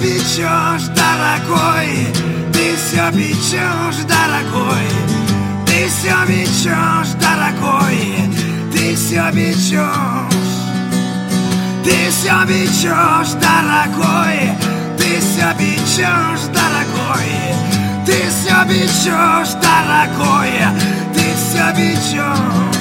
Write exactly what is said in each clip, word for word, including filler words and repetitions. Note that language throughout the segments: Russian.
бичешь, дорогой, ты все бичешь, дорогой, ты все бичешь, дорогой, ты все бичешь, ты все бичешь, дорогой, ты все бичешь, дорогой, ты все бичешь, дорогой, ты все бичешь.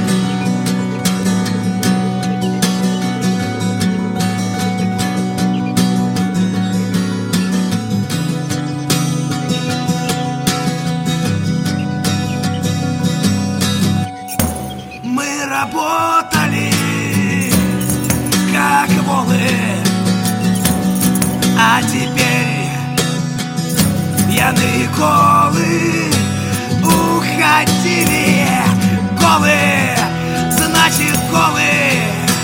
Работали, как волы, а теперь пьяные колы уходили голые, значит голые.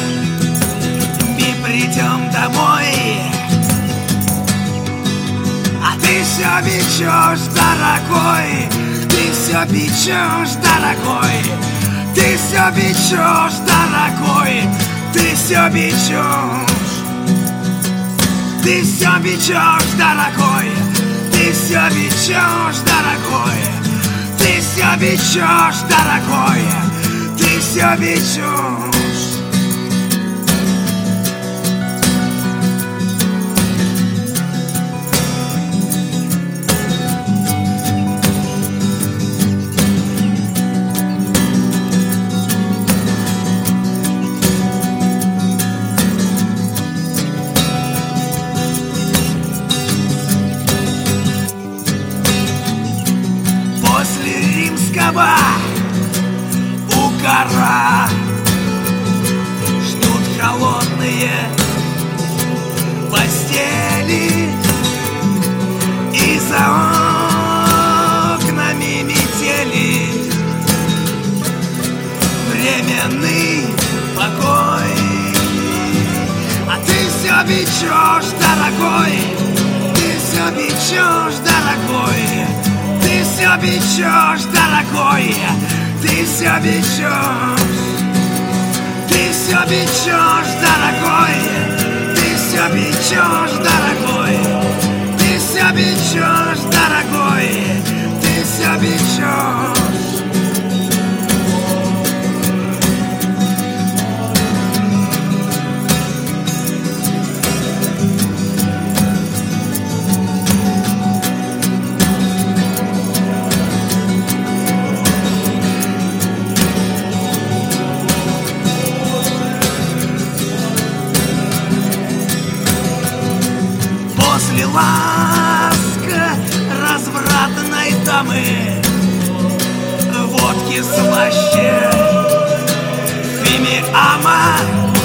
Мы придем домой, а ты все бичешь, дорогой, ты все бичешь, дорогой. Ты все бичешь, дорогой, ты все бичешь, ты все бичешь, дорогой, ты все бичешь, дорогой, ты все бичешь, дорогой, ты все бичешь. Угара ждут холодные постели, и за окнами метели. Временный покой, а ты все бичешь, дорогой, ты все бичешь, дорогой, ты все бичешь, дорогой, ты все бичешь, ты все бичешь, дорогой, ты все бичешь, дорогой, ты все бичешь, дорогой, ты все бичешь. После ласка развратной дамы, водки слаще фимиама,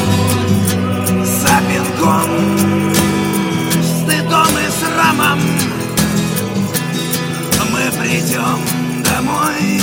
запинком, стыдом и срамом мы придем домой,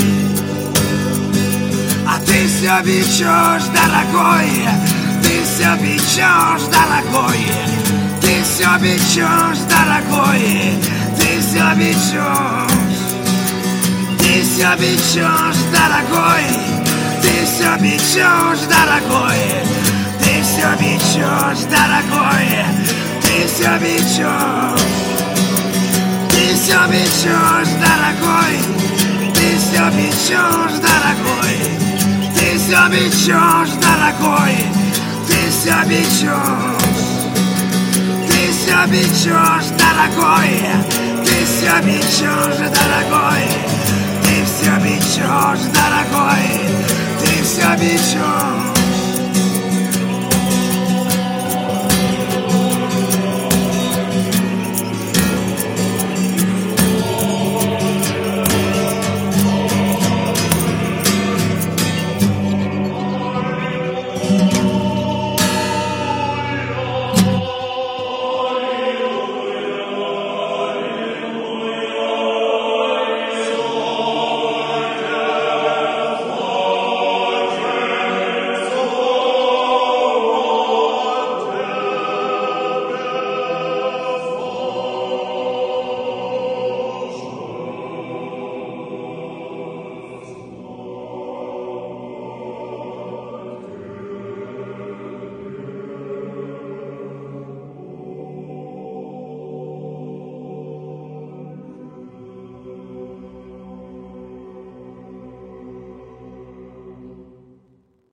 а ты все бичешь, дорогой, ты все бичешь, дорогой, ты все бичешь, дорогой, ты все бичешь, ты все бичешь, дорогой, ты все бичешь, дорогой, ты все бичешь, дорогой, ты все бичешь, ты все бичешь, дорогой, ты все бичешь, дорогой, ты все бичешь, дорогой, ты все бичешь. Ты все бичешь, дорогой, ты все бичешь, дорогой, ты все бичешь, дорогой, ты все бичешь.